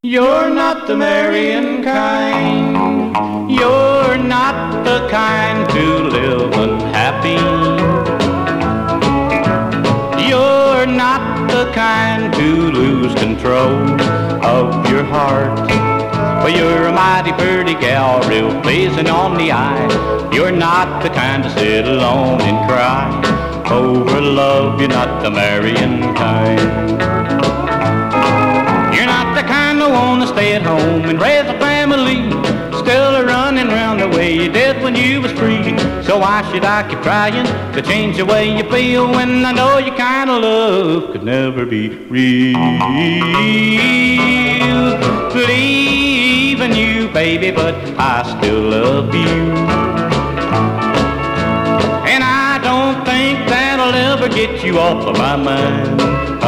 You're not the marrying kind. You're not the kind to live unhappy. You're not the kind to lose control of your heart. Well, you're a mighty pretty gal, real pleasing on the eye. You're not the kind to sit alone and cry over love. You're not the marrying kind. You're not the kind that wanna stay at home and raise a family, still running round the way you did when you was free. So why should I keep trying to change the way you feel when I know your kind of love could never be real? Leaving you, baby, but I still love you. And I don't think that'll ever get you off of my mind.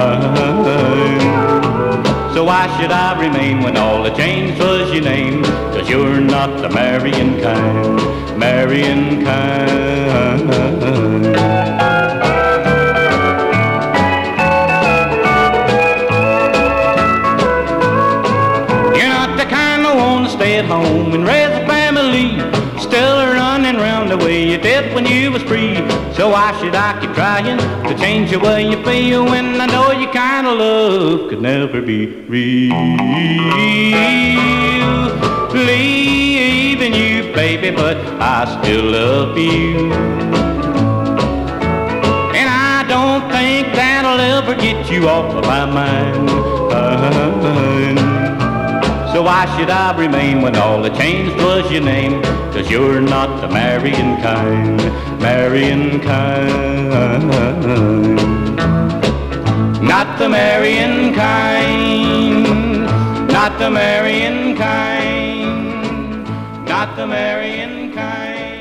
So why should I remain when all that changed was your name? 'Cause you're not the marrying kind, marrying kind. You're not the kind that wanna stay at home and raise a family, still running round the way you did when you was free. So why should I keep trying to change the way you feel when I know your kind of love could never be real? Leaving you, baby, but I still love you. And I don't think that'll ever get you off of my mind. So why should I remain when all that changed was your name? 'Cause you're not the marrying kind, marrying kind. Not the marrying kind, not the marrying kind, not the marrying kind.